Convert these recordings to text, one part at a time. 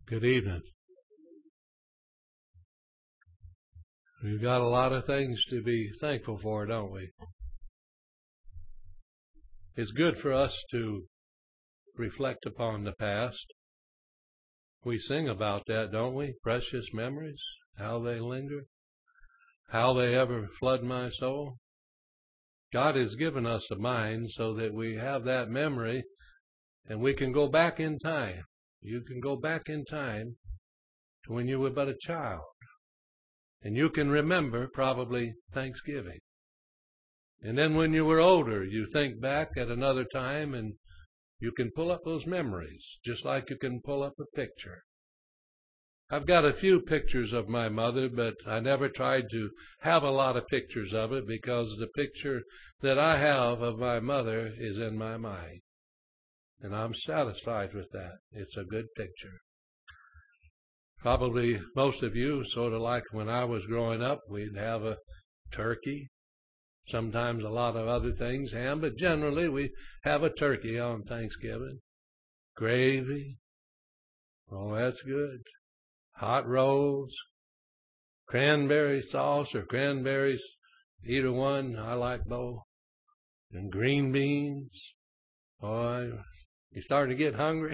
Good evening. We've got a lot of things to be thankful for, don't we? It's good for us to reflect upon the past. We sing about that, don't we? Precious memories, how they linger, how they ever flood my soul. God has given us a mind so that we have that memory and we can go back in time. You can go back in time to when you were but a child. And you can remember probably Thanksgiving. And then when you were older, you think back at another time and you can pull up those memories, just like you can pull up a picture. I've got a few pictures of my mother, but I never tried to have a lot of pictures of it because the picture that I have of my mother is in my mind. And I'm satisfied with that. It's a good picture. Probably most of you, sort of like when I was growing up, we'd have a turkey, sometimes a lot of other things, ham, but generally we have a turkey on Thanksgiving. Gravy, oh, that's good. Hot rolls, cranberry sauce or cranberries, either one, I like both. And green beans. Oh, you're starting to get hungry.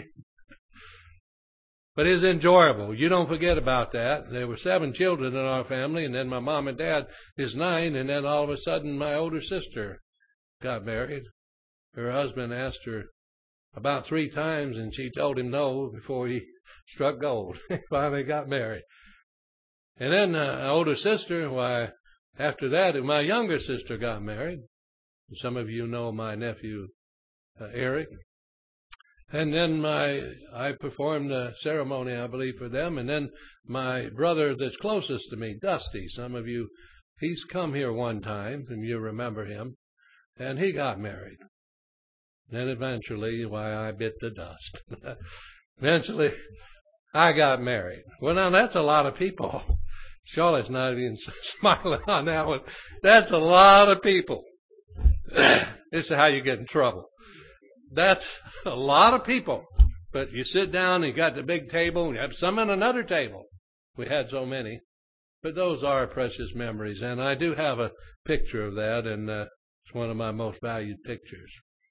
But it's enjoyable. You don't forget about that. There were 7 children in our family, and then my mom and dad is 9, and then all of a sudden my older sister got married. Her husband asked her about 3 times, and she told him no before he struck gold. He finally got married. And then my older sister, why, after that, my younger sister got married. Some of you know my nephew, Eric. And then I performed a ceremony, I believe, for them. And then my brother that's closest to me, Dusty, some of you, he's come here one time, and you remember him. And he got married. Then eventually, why, I bit the dust. Eventually, I got married. Well, now that's a lot of people. Charlotte's not even smiling on that one. That's a lot of people. This is how you get in trouble. That's a lot of people. But you sit down and you got the big table and you have some at another table. We had so many. But those are precious memories. And I do have a picture of that, and it's one of my most valued pictures.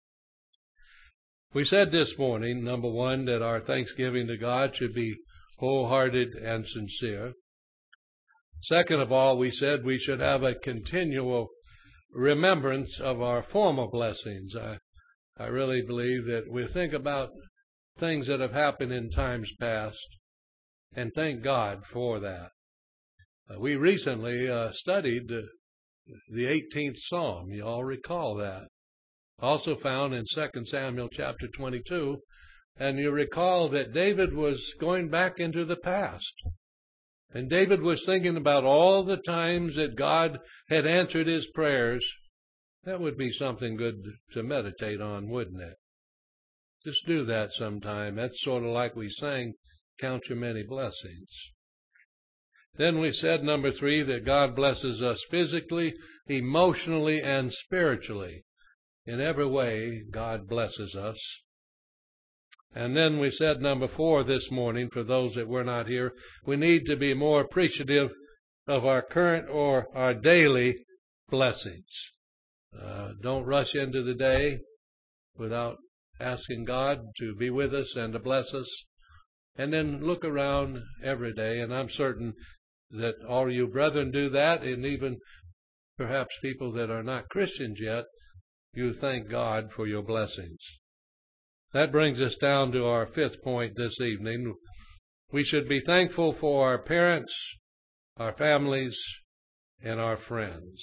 We said this morning, number one, that our thanksgiving to God should be wholehearted and sincere. Second of all, we said we should have a continual remembrance of our former blessings. I really believe that we think about things that have happened in times past and thank God for that. We recently studied the 18th Psalm. You all recall that. Also found in 2 Samuel chapter 22. And you recall that David was going back into the past. And David was thinking about all the times that God had answered his prayers. That would be something good to meditate on, wouldn't it? Just do that sometime. That's sort of like we sang, Count Your Many Blessings. Then we said, number 3, that God blesses us physically, emotionally, and spiritually. In every way, God blesses us. And then we said, number 4, this morning, for those that were not here, we need to be more appreciative of our current or our daily blessings. Don't rush into the day without asking God to be with us and to bless us. And then look around every day, and I'm certain that all you brethren do that, and even perhaps people that are not Christians yet, you thank God for your blessings. That brings us down to our 5th point this evening. We should be thankful for our parents, our families, and our friends.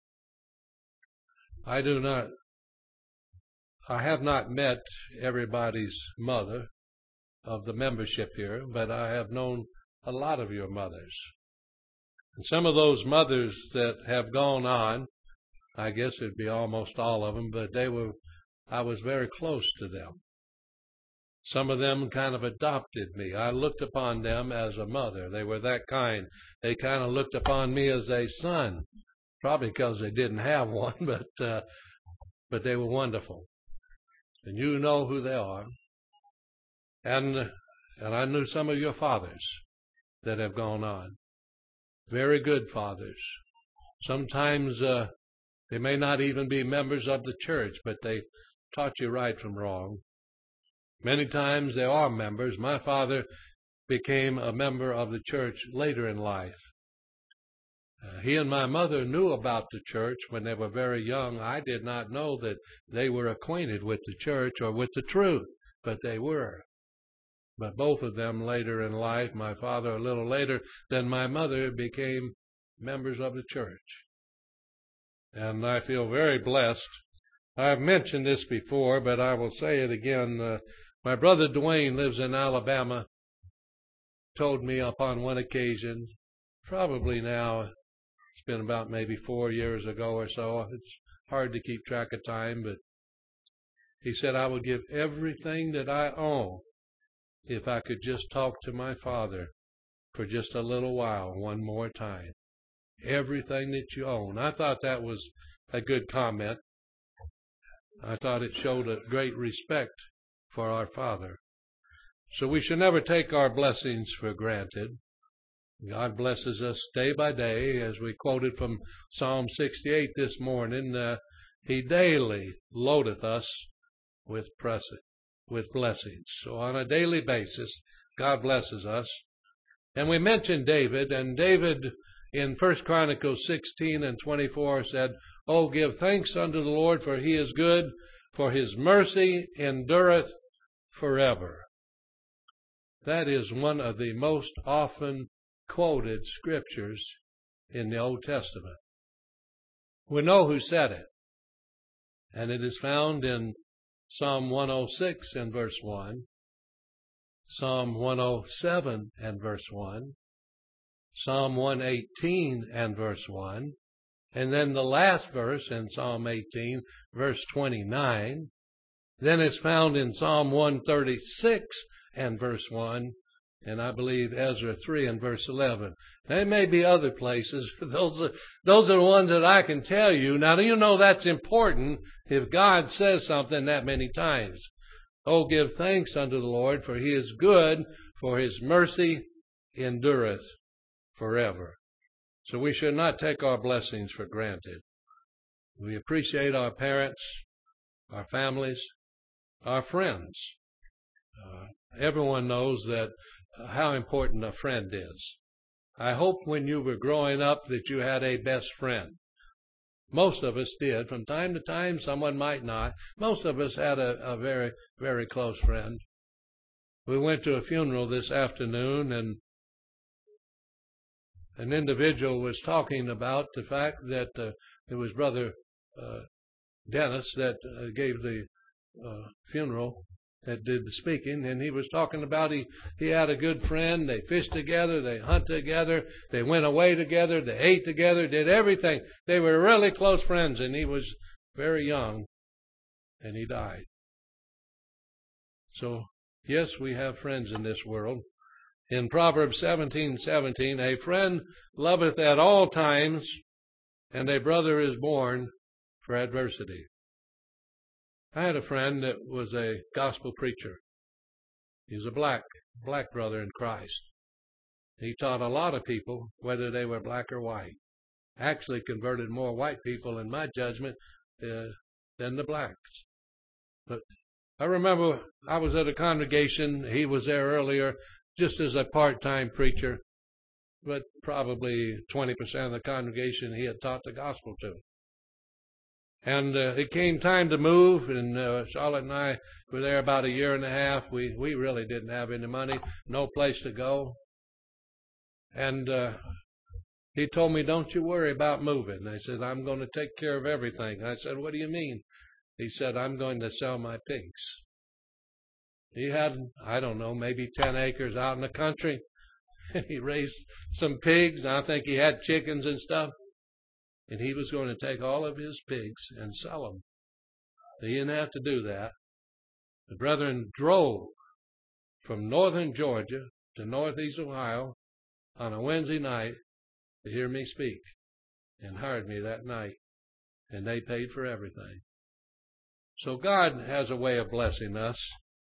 I have not met everybody's mother of the membership here, but I have known a lot of your mothers. And some of those mothers that have gone on, I guess it'd be almost all of them, but I was very close to them. Some of them kind of adopted me. I looked upon them as a mother. They were that kind. They kind of looked upon me as a son. Probably because they didn't have one, but they were wonderful. And you know who they are. And And I knew some of your fathers that have gone on. Very good fathers. Sometimes they may not even be members of the church, but they taught you right from wrong. Many times they are members. My father became a member of the church later in life. He and my mother knew about the church when they were very young. I did not know that they were acquainted with the church or with the truth, but they were. But both of them later in life, my father a little later than my mother, became members of the church. And I feel very blessed. I've mentioned this before, but I will say it again. My brother Dwayne lives in Alabama. Told me upon one occasion, probably now, it's been about maybe 4 years ago or so. It's hard to keep track of time, but he said, I would give everything that I own if I could just talk to my father for just a little while, one more time. Everything that you own. I thought that was a good comment. I thought it showed a great respect for our Father. So we should never take our blessings for granted. God blesses us day by day, as we quoted from Psalm 68 this morning. He daily loadeth us with blessings. So on a daily basis, God blesses us. And we mentioned David, and David in 1 Chronicles 16 and 24 said, Oh, give thanks unto the Lord, for he is good, for his mercy endureth forever. That is one of the most often quoted scriptures in the Old Testament. We know who said it, and it is found in Psalm 106 and verse 1, Psalm 107 and verse 1, Psalm 118 and verse 1, and then the last verse in Psalm 18, verse 29. Then it's found in Psalm 136 and verse 1, and I believe Ezra 3 and verse 11. There may be other places. Those are the ones that I can tell you. Now, you know that's important if God says something that many times. Oh, give thanks unto the Lord, for he is good, for his mercy endureth forever. So we should not take our blessings for granted. We appreciate our parents, our families, our friends. Everyone knows that how important a friend is. I hope when you were growing up that you had a best friend. Most of us did. From time to time, someone might not. Most of us had a very, very close friend. We went to a funeral this afternoon, and an individual was talking about the fact that it was Brother Dennis that gave the funeral, that did the speaking, and he was talking about he had a good friend. They fished together, they hunted together, they went away together, they ate together, did everything. They were really close friends, and he was very young, and he died. So, yes, we have friends in this world. In Proverbs 17:17, a friend loveth at all times, and a brother is born for adversity. I had a friend that was a gospel preacher. He was a black brother in Christ. He taught a lot of people, whether they were black or white. Actually converted more white people, in my judgment, than the blacks. But I remember I was at a congregation. He was there earlier, just as a part-time preacher, but probably 20% of the congregation he had taught the gospel to. And it came time to move, and Charlotte and I were there about a year and a half. We really didn't have any money, no place to go. And he told me, don't you worry about moving. I said, I'm going to take care of everything. I said, what do you mean? He said, I'm going to sell my pigs. He had, I don't know, maybe 10 acres out in the country. He raised some pigs. I think he had chickens and stuff. And he was going to take all of his pigs and sell them. He didn't have to do that. The brethren drove from northern Georgia to northeast Ohio on a Wednesday night to hear me speak, and hired me that night. And they paid for everything. So God has a way of blessing us.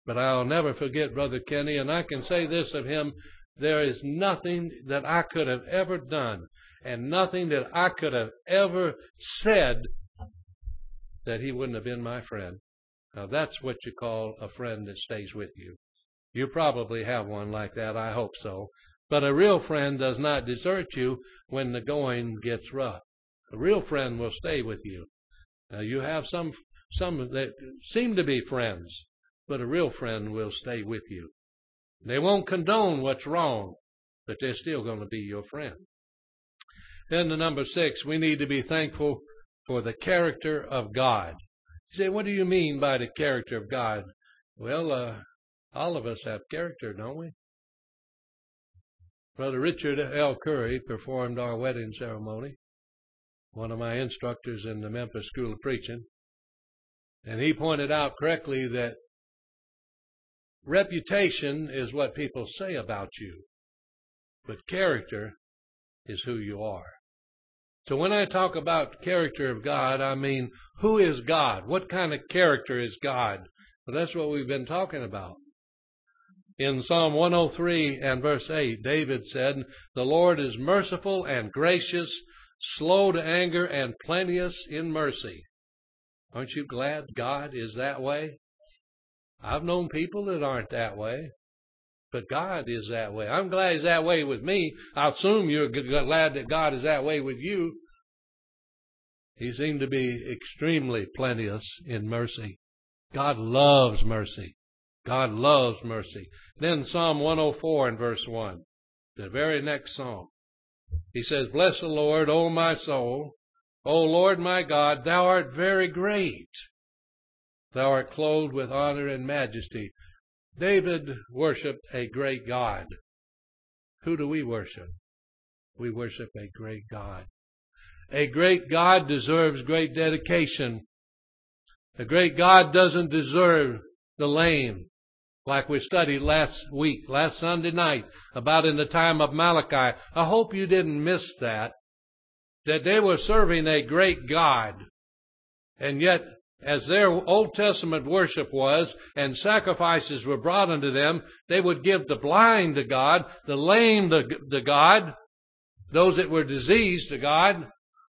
But I'll never forget Brother Kenny, and I can say this of him, there is nothing that I could have ever done and nothing that I could have ever said that he wouldn't have been my friend. Now that's what you call a friend that stays with you. You probably have one like that, I hope so. But a real friend does not desert you when the going gets rough. A real friend will stay with you. Now you have some that seem to be friends, but a real friend will stay with you. They won't condone what's wrong, but they're still going to be your friend. Then the number 6, we need to be thankful for the character of God. You say, what do you mean by the character of God? Well, all of us have character, don't we? Brother Richard L. Curry performed our wedding ceremony, one of my instructors in the Memphis School of Preaching, and he pointed out correctly that reputation is what people say about you, but character is who you are. So when I talk about character of God, I mean, who is God? What kind of character is God? Well, that's what we've been talking about. In Psalm 103 and verse 8, David said, the Lord is merciful and gracious, slow to anger and plenteous in mercy. Aren't you glad God is that way? I've known people that aren't that way, but God is that way. I'm glad He's that way with me. I assume you're glad that God is that way with you. He seemed to be extremely plenteous in mercy. God loves mercy. God loves mercy. Then Psalm 104 and verse 1, the very next psalm. He says, bless the Lord, O my soul. O Lord my God, thou art very great. Thou art clothed with honor and majesty. David worshiped a great God. Who do we worship? We worship a great God. A great God deserves great dedication. A great God doesn't deserve the lame. Like we studied last Sunday night, about in the time of Malachi. I hope you didn't miss that they were serving a great God. And yet, as their Old Testament worship was, and sacrifices were brought unto them, they would give the blind to God, the lame to God, those that were diseased to God.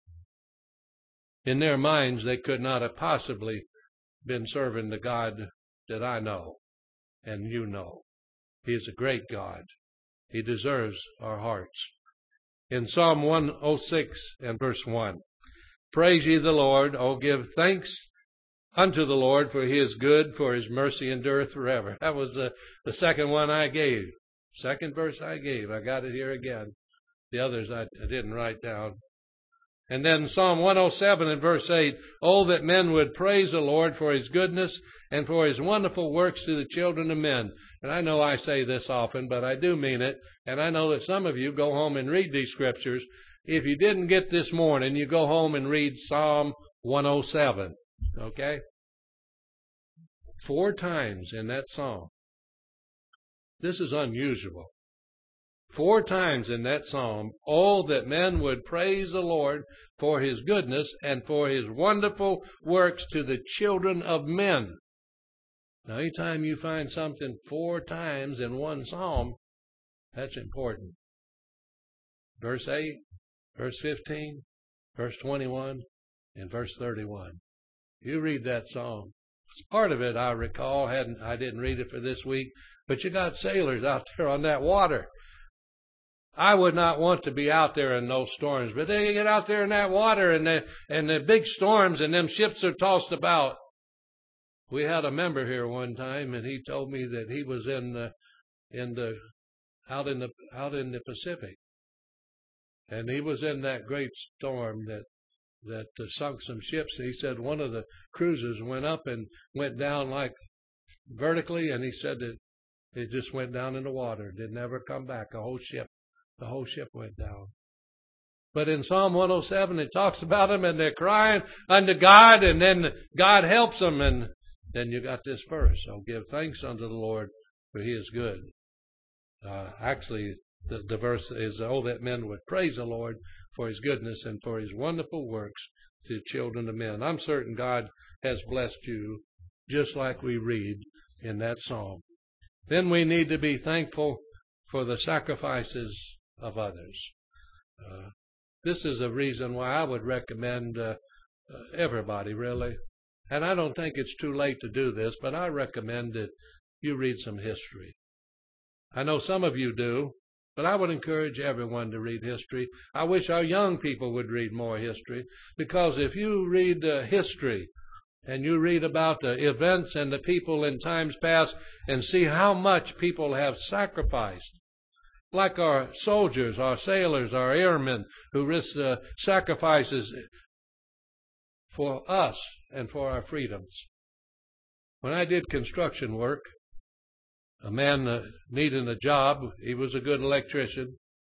In their minds, they could not have possibly been serving the God that I know and you know. He is a great God. He deserves our hearts. In Psalm 106 and verse 1, praise ye the Lord, O give thanks unto the Lord, for He is good, for His mercy endureth forever. That was the second one I gave. Second verse I gave. I got it here again. The others I didn't write down. And then Psalm 107 and verse 8, oh, that men would praise the Lord for His goodness and for His wonderful works to the children of men. And I know I say this often, but I do mean it. And I know that some of you go home and read these scriptures. If you didn't get this morning, you go home and read Psalm 107. Okay? 4 times in that psalm. This is unusual. 4 times in that psalm, oh, that men would praise the Lord for His goodness and for His wonderful works to the children of men. Now, anytime you find something 4 times in one psalm, that's important. Verse 8, verse 15, verse 21, and verse 31. You read that psalm. Part of it I recall, I didn't read it for this week, but you got sailors out there on that water. I would not want to be out there in those storms, but they get out there in that water and the big storms and them ships are tossed about. We had a member here one time and he told me that he was out in the Pacific. And he was in that great storm that sunk some ships. He said one of the cruisers went up and went down like vertically, and he said that it just went down in the water. Didn't ever come back. The whole ship went down. But in Psalm 107, it talks about them, and they're crying unto God, and then God helps them. And then you got this verse, oh, give thanks unto the Lord, for He is good. Actually, the verse is, oh, that men would praise the Lord for His goodness and for His wonderful works to children of men. I'm certain God has blessed you, just like we read in that psalm. Then we need to be thankful for the sacrifices of others. This is a reason why I would recommend everybody, really. And I don't think it's too late to do this, but I recommend that you read some history. I know some of you do, but I would encourage everyone to read history. I wish our young people would read more history, because if you read history and you read about the events and the people in times past and see how much people have sacrificed, like our soldiers, our sailors, our airmen who risk sacrifices for us and for our freedoms. When I did construction work, a man needing a job, he was a good electrician.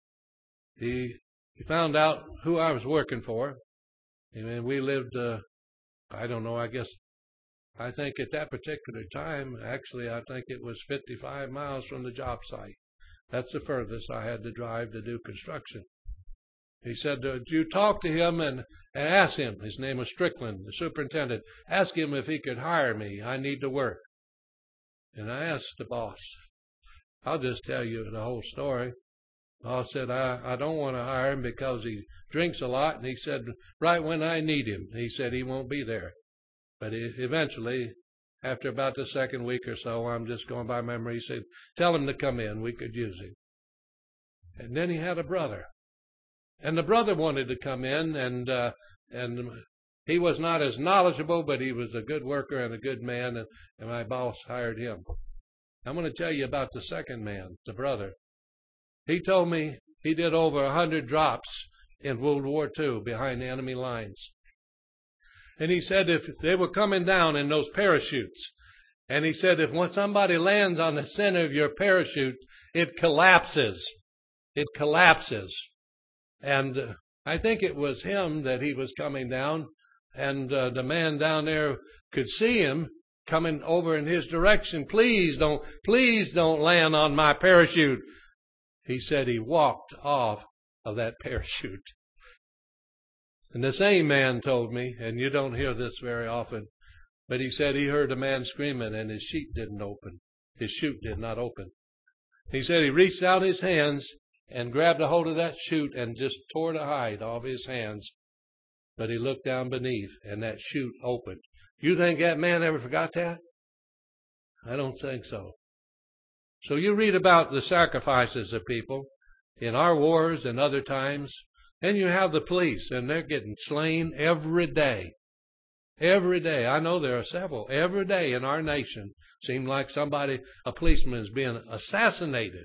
He found out who I was working for, and we lived, I don't know, I think at that particular time, actually, I think it was 55 miles from the job site. That's the furthest I had to drive to do construction. He said, you talk to him and ask him. His name was Strickland, the superintendent. Ask him if he could hire me. I need to work. And I asked the boss. I'll just tell you the whole story. Boss said, I don't want to hire him because he drinks a lot. And he said, right when I need him, he said he won't be there. But eventually, after about the second week or so, I'm just going by memory, he said, tell him to come in. We could use him. And then he had a brother. And the brother wanted to come in, and he was not as knowledgeable, but he was a good worker and a good man, and my boss hired him. I'm going to tell you about the second man, the brother. He told me he did over 100 drops in World War II behind the enemy lines. And he said if they were coming down in those parachutes, and he said if once somebody lands on the center of your parachute, it collapses. It collapses. And I think it was him that he was coming down, and the man down there could see him coming over in his direction. Please don't land on my parachute. He said he walked off of that parachute. And the same man told me, and you don't hear this very often, but he said he heard a man screaming and his chute didn't open. His chute did not open. He said he reached out his hands and grabbed a hold of that chute and just tore the hide off his hands. But he looked down beneath, and that chute opened. You think that man ever forgot that? I don't think so. So you read about the sacrifices of people in our wars and other times, and you have the police, and they're getting slain every day. Every day. I know there are several. Every day in our nation, seems like a policeman is being assassinated.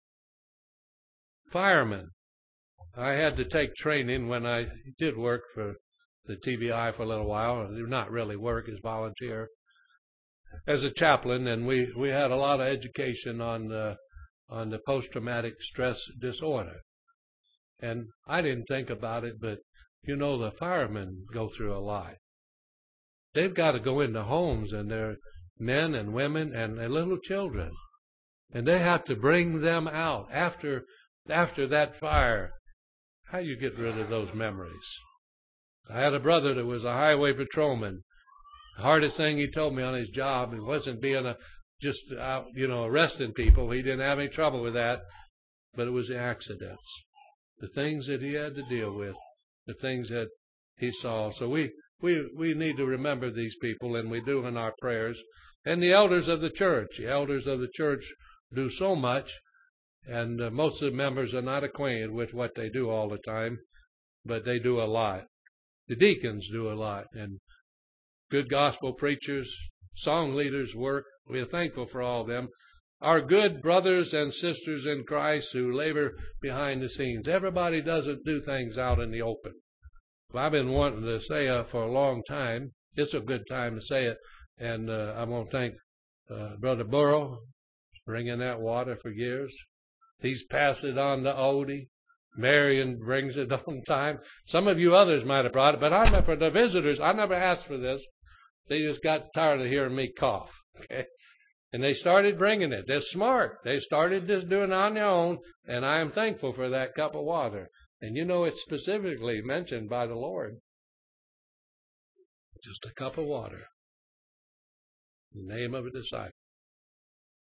Firemen. I had to take training when I did work for the TBI for a little while. Not really work, as volunteer. As a chaplain, and we had a lot of education on the post-traumatic stress disorder. And I didn't think about it, but the firemen go through a lot. They've got to go into homes, and they're men and women and little children. And they have to bring them out after that fire. How do you get rid of those memories? I had a brother that was a highway patrolman. The hardest thing he told me on his job, it wasn't being just out, arresting people. He didn't have any trouble with that, but it was the accidents, the things that he had to deal with, the things that he saw. So we need to remember these people, and we do in our prayers. And the elders of the church. The elders of the church do so much. And most of the members are not acquainted with what they do all the time, but they do a lot. The deacons do a lot, and good gospel preachers, song leaders work. We are thankful for all of them. Our good brothers and sisters in Christ who labor behind the scenes. Everybody doesn't do things out in the open. Well, I've been wanting to say it for a long time. It's a good time to say it, and I want to thank Brother Burrow for bringing that water for years. He's passed it on to Odie. Marion brings it on time. Some of you others might have brought it, but for the visitors, I never asked for this. They just got tired of hearing me cough. Okay? And they started bringing it. They're smart. They started just doing it on their own, and I am thankful for that cup of water. And it's specifically mentioned by the Lord. Just a cup of water. The name of a disciple.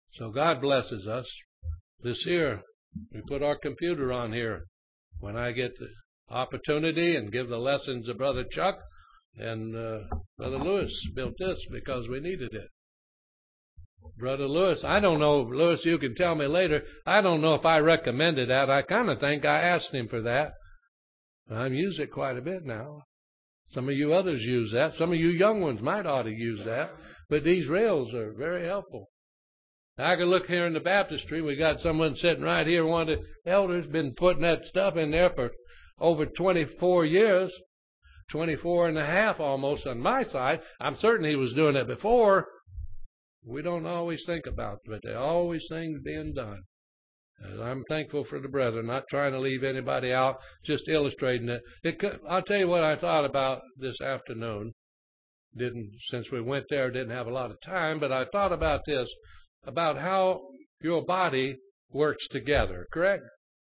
So God blesses us. This year, we put our computer on here when I get the opportunity and give the lessons to Brother Chuck. And Brother Lewis built this because we needed it. Brother Lewis, I don't know, Lewis, you can tell me later. I don't know if I recommended that. I kind of think I asked him for that. I've used it quite a bit now. Some of you others use that. Some of you young ones might ought to use that. But these rails are very helpful. I can look here in the baptistry. We got someone sitting right here. One of the elders been putting that stuff in there for over 24 years, 24 and a half almost on my side. I'm certain he was doing it before. We don't always think about it, but there are always things being done. And I'm thankful for the brethren, not trying to leave anybody out, just illustrating it. I'll tell you what I thought about this afternoon. Since we went there, didn't have a lot of time, but I thought about this, about how your body works together, correct?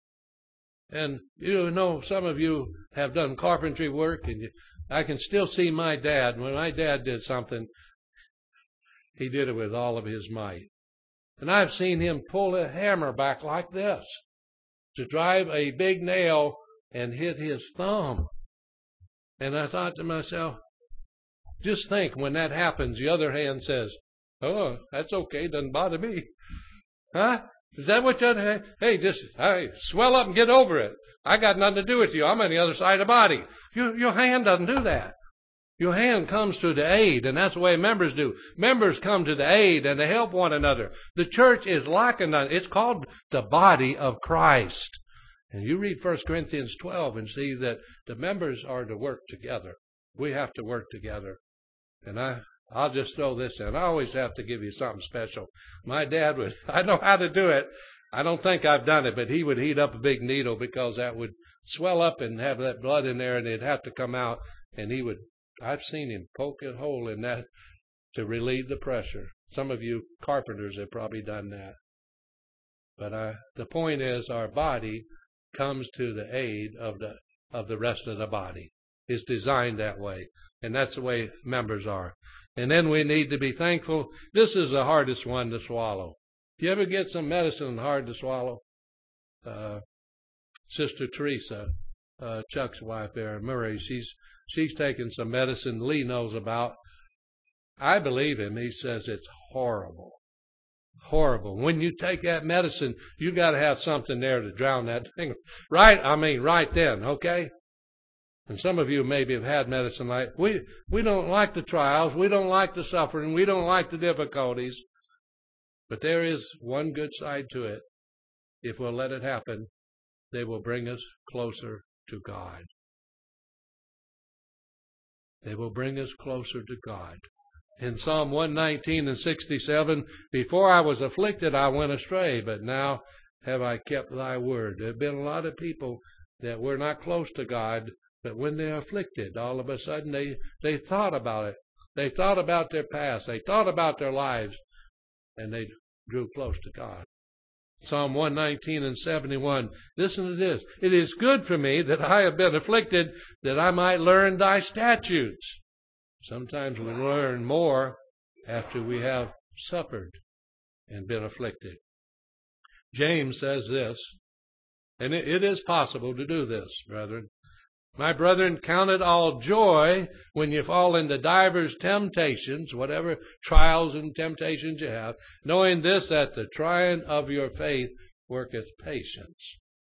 And you know, some of you have done carpentry work, and I can still see my dad. When my dad did something, he did it with all of his might. And I've seen him pull a hammer back like this to drive a big nail and hit his thumb. And I thought to myself, just think when that happens, the other hand says, oh, that's okay, doesn't bother me. Huh? Is that what you, hey, swell up and get over it. I got nothing to do with you. I'm on the other side of the body. Your hand doesn't do that. Your hand comes to the aid, and that's the way members do. Members come to the aid and they help one another. The church is like it's called the body of Christ. And you read 1 Corinthians 12 and see that the members are to work together. We have to work together. And I'll just throw this in. I always have to give you something special. My dad would, I know how to do it. I don't think I've done it, but he would heat up a big needle because that would swell up and have that blood in there and it'd have to come out. And I've seen him poke a hole in that to relieve the pressure. Some of you carpenters have probably done that. But the point is our body comes to the aid of the rest of the body. It's designed that way. And that's the way members are. And then we need to be thankful. This is the hardest one to swallow. Do you ever get some medicine hard to swallow? Sister Teresa, Chuck's wife there, Murray, she's taken some medicine Lee knows about. I believe him. He says it's horrible. Horrible. When you take that medicine, you got to have something there to drown that thing. Right then, okay? And some of you maybe have had medicine like, we don't like the trials, we don't like the suffering, we don't like the difficulties. But there is one good side to it. If we'll let it happen, they will bring us closer to God. They will bring us closer to God. In Psalm 119 and 67, before I was afflicted, I went astray, but now have I kept thy word. There have been a lot of people that were not close to God, but when they're afflicted, all of a sudden they thought about it. They thought about their past. They thought about their lives, and they drew close to God. Psalm 119 and 71. Listen to this. It is good for me that I have been afflicted, that I might learn thy statutes. Sometimes we learn more after we have suffered and been afflicted. James says this, and it is possible to do this, brethren. My brethren, count it all joy when you fall into divers temptations, whatever trials and temptations you have, knowing this, that the trying of your faith worketh patience.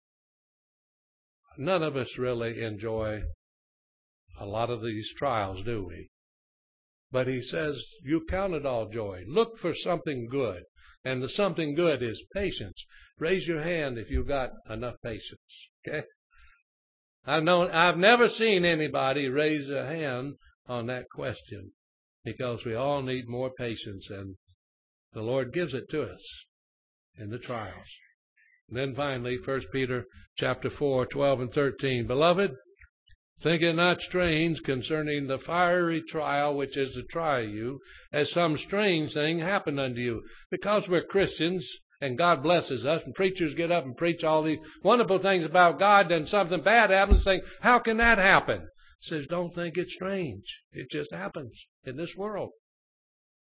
None of us really enjoy a lot of these trials, do we? But he says, you count it all joy. Look for something good. And the something good is patience. Raise your hand if you've got enough patience. Okay? I've never seen anybody raise a hand on that question, because we all need more patience, and the Lord gives it to us in the trials. And then finally, 1 Peter chapter 4, 12 and 13. Beloved, think it not strange concerning the fiery trial which is to try you, as some strange thing happened unto you. Because we're Christians, and God blesses us, and preachers get up and preach all these wonderful things about God, then something bad happens, saying, how can that happen? He says, don't think it's strange. It just happens in this world.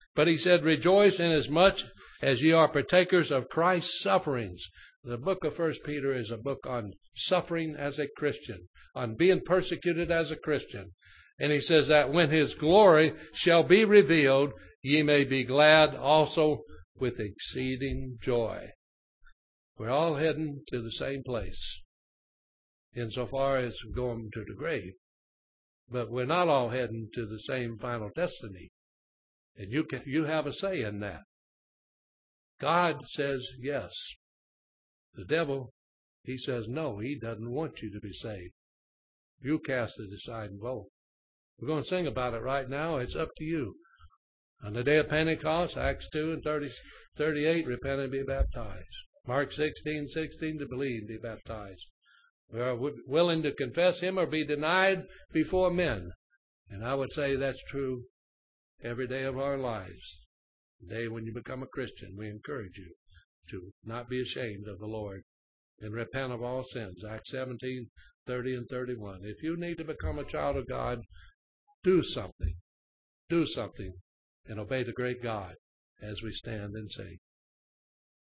But he said, rejoice inasmuch as ye are partakers of Christ's sufferings. The book of 1 Peter is a book on suffering as a Christian, on being persecuted as a Christian. And he says that when his glory shall be revealed, ye may be glad also with exceeding joy. We're all heading to the same place insofar as going to the grave. But we're not all heading to the same final destiny. And you have a say in that. God says yes. The devil, he says no. He doesn't want you to be saved. You cast the deciding vote. We're going to sing about it right now. It's up to you. On the day of Pentecost, Acts 2 and 38, repent and be baptized. Mark 16:16, to believe and be baptized. We are willing to confess him or be denied before men. And I would say that's true every day of our lives. The day when you become a Christian, we encourage you to not be ashamed of the Lord and repent of all sins. Acts 17:30 and 31. If you need to become a child of God, do something. Do something and obey the great God as we stand and sing.